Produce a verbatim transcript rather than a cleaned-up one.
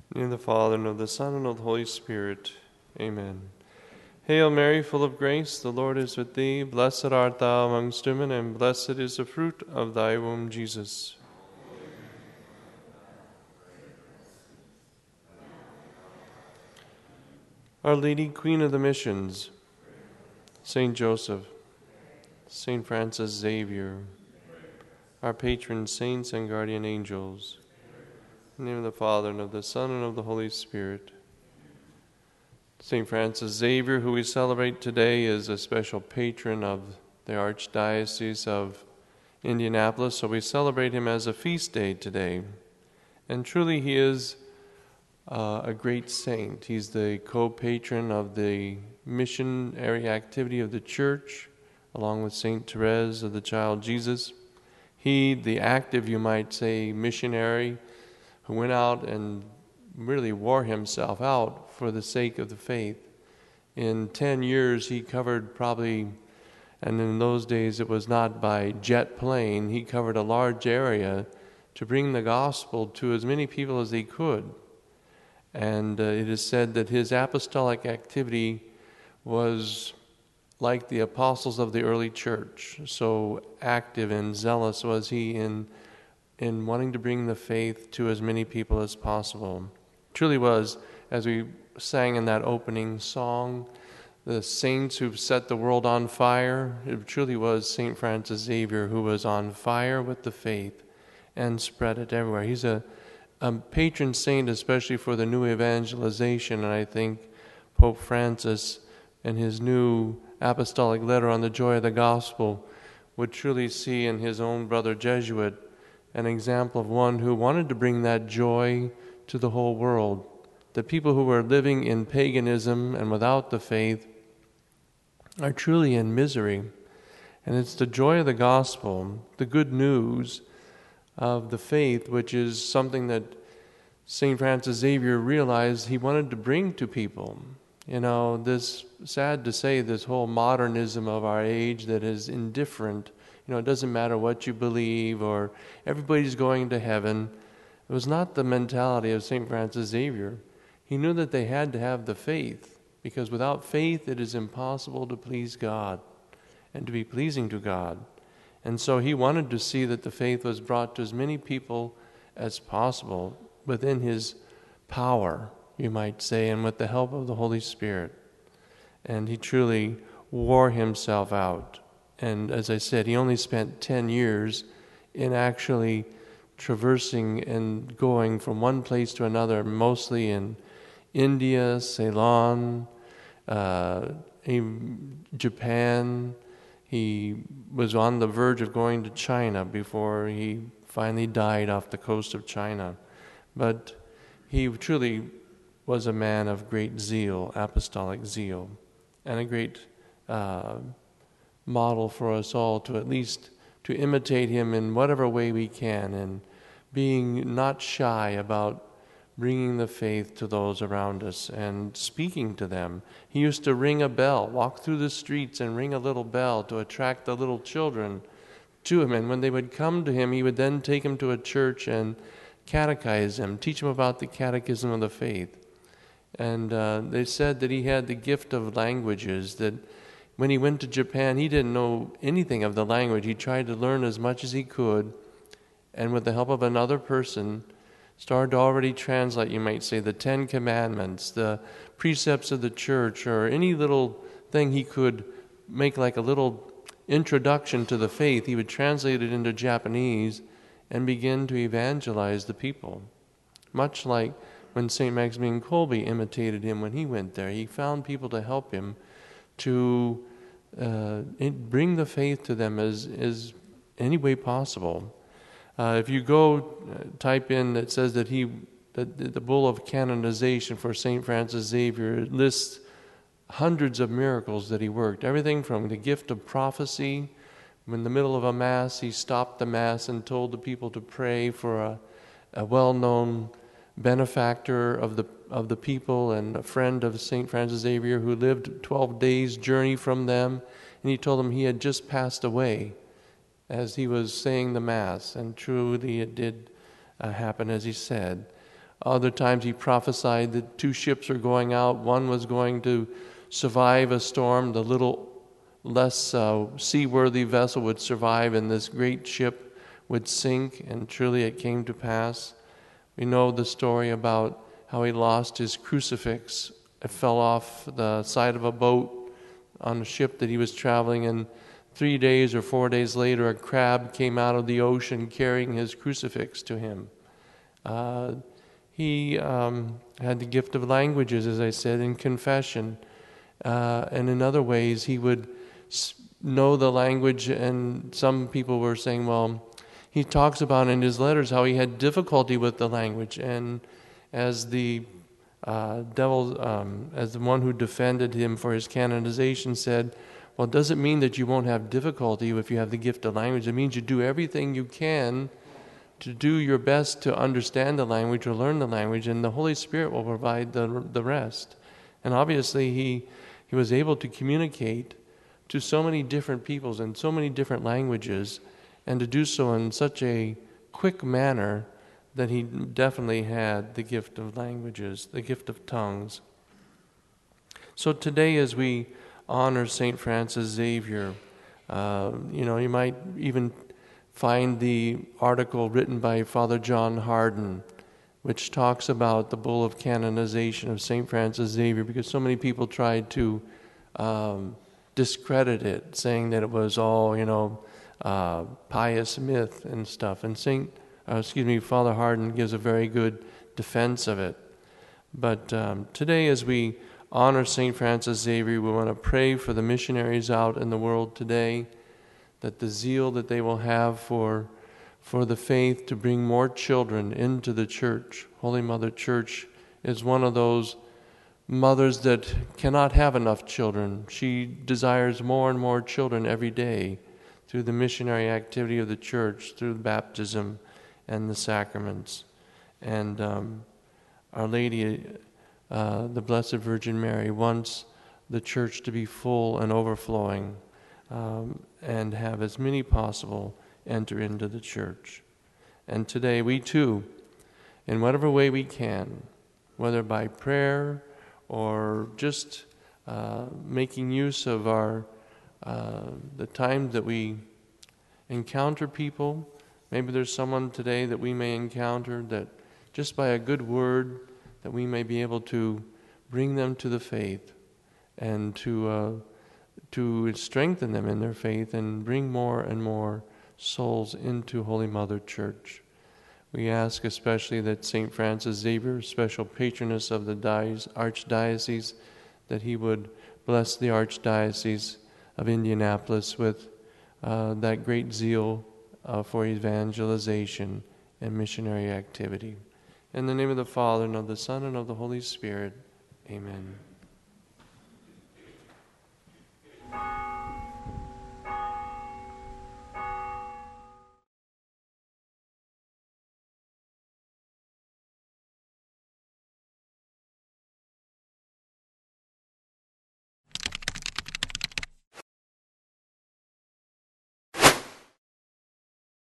In the name of the Father, and of the Son, and of the Holy Spirit. Amen. Hail Mary, full of grace, the Lord is with thee. Blessed art thou amongst women, and blessed is the fruit of thy womb, Jesus. Our Lady, Queen of the Missions, Saint Joseph, Saint Francis Xavier, our patron saints and guardian angels, in the name of the Father, and of the Son, and of the Holy Spirit. Saint Francis Xavier, who we celebrate today, is a special patron of the Archdiocese of Indianapolis, so we celebrate him as a feast day today. And truly he is uh, a great saint. He's the co-patron of the missionary activity of the Church, along with Saint Therese of the Child Jesus. He, the active, you might say, missionary, who went out and really wore himself out for the sake of the faith. In ten years, he covered probably, and in those days it was not by jet plane, he covered a large area to bring the gospel to as many people as he could. And uh, it is said that his apostolic activity was like the apostles of the early church. So active and zealous was he in in wanting to bring the faith to as many people as possible. Truly was, as we sang in that opening song, the saints who've set the world on fire. It truly was Saint Francis Xavier who was on fire with the faith and spread it everywhere. He's a, a patron saint, especially for the new evangelization, and I think Pope Francis, in his new apostolic letter on the joy of the gospel, would truly see in his own brother Jesuit an example of one who wanted to bring that joy to the whole world. The people who were living in paganism and without the faith are truly in misery. And it's the joy of the gospel, the good news of the faith, which is something that Saint Francis Xavier realized he wanted to bring to people. You know, this, sad to say, this whole modernism of our age that is indifferent. You know, it doesn't matter what you believe, or everybody's going to heaven. It was not the mentality of Saint Francis Xavier. He knew that they had to have the faith, because without faith it is impossible to please God and to be pleasing to God. And so he wanted to see that the faith was brought to as many people as possible within his power, you might say, and with the help of the Holy Spirit. And he truly wore himself out. And as I said, he only spent ten years in actually traversing and going from one place to another, mostly in India, Ceylon, uh, Japan. He was on the verge of going to China before he finally died off the coast of China. But he truly was a man of great zeal, apostolic zeal, and a great uh, model for us all to at least to imitate him in whatever way we can, and being not shy about bringing the faith to those around us and speaking to them. He used to ring a bell, walk through the streets and ring a little bell to attract the little children to him. And when they would come to him, he would then take them to a church and catechize them, teach them about the catechism of the faith. And uh, they said that he had the gift of languages, that when he went to Japan, he didn't know anything of the language. He tried to learn as much as he could, and with the help of another person, started to already translate, you might say, the Ten Commandments, the precepts of the church, or any little thing he could make like a little introduction to the faith. He would translate it into Japanese and begin to evangelize the people. Much like when Saint Maximilian Kolbe imitated him when he went there. He found people to help him to uh, bring the faith to them as, as any way possible. Uh, if you go uh, type in, it says that he, that the bull of canonization for Saint Francis Xavier lists hundreds of miracles that he worked. Everything from the gift of prophecy. In the middle of a mass, he stopped the mass and told the people to pray for a, a well-known benefactor of the of the people and a friend of Saint Francis Xavier who lived twelve days' journey from them. And he told them he had just passed away as he was saying the Mass. And truly it did uh, happen as he said. Other times he prophesied that two ships were going out. One was going to survive a storm. The little less uh, seaworthy vessel would survive, and this great ship would sink, and truly it came to pass. We know the story about how he lost his crucifix. It fell off the side of a boat on a ship that he was traveling, and three days or four days later, a crab came out of the ocean carrying his crucifix to him. Uh, he um, had the gift of languages, as I said, in confession. Uh, and in other ways, he would know the language, and some people were saying, well, he talks about in his letters how he had difficulty with the language, and as the uh, devil, um, as the one who defended him for his canonization said, well, it doesn't mean that you won't have difficulty if you have the gift of language. It means you do everything you can to do your best to understand the language or learn the language, and the Holy Spirit will provide the the rest. And obviously he he was able to communicate to so many different peoples in so many different languages, and to do so in such a quick manner that he definitely had the gift of languages, the gift of tongues. So today, as we honor Saint Francis Xavier, uh, you know, you might even find the article written by Father John Hardon, which talks about the bull of canonization of Saint Francis Xavier, because so many people tried to um, discredit it, saying that it was all, you know, uh, pious myth and stuff. And Saint, uh, excuse me, Father Hardon gives a very good defense of it. But um, today, as we honor Saint Francis Xavier, we want to pray for the missionaries out in the world today, that the zeal that they will have for for the faith to bring more children into the church. Holy Mother Church is one of those mothers that cannot have enough children. She desires more and more children every day through the missionary activity of the church, through baptism and the sacraments. And um, Our Lady, uh, the Blessed Virgin Mary, wants the church to be full and overflowing, um, and have as many possible enter into the church. And today we too, in whatever way we can, whether by prayer or just uh, making use of our uh, the time that we encounter people. Maybe there's someone today that we may encounter that just by a good word that we may be able to bring them to the faith, and to uh, to strengthen them in their faith and bring more and more souls into Holy Mother Church. We ask especially that Saint Francis Xavier, special patroness of the Archdiocese, that he would bless the Archdiocese of Indianapolis with uh, that great zeal uh, for evangelization and missionary activity. In the name of the Father, and of the Son, and of the Holy Spirit, amen.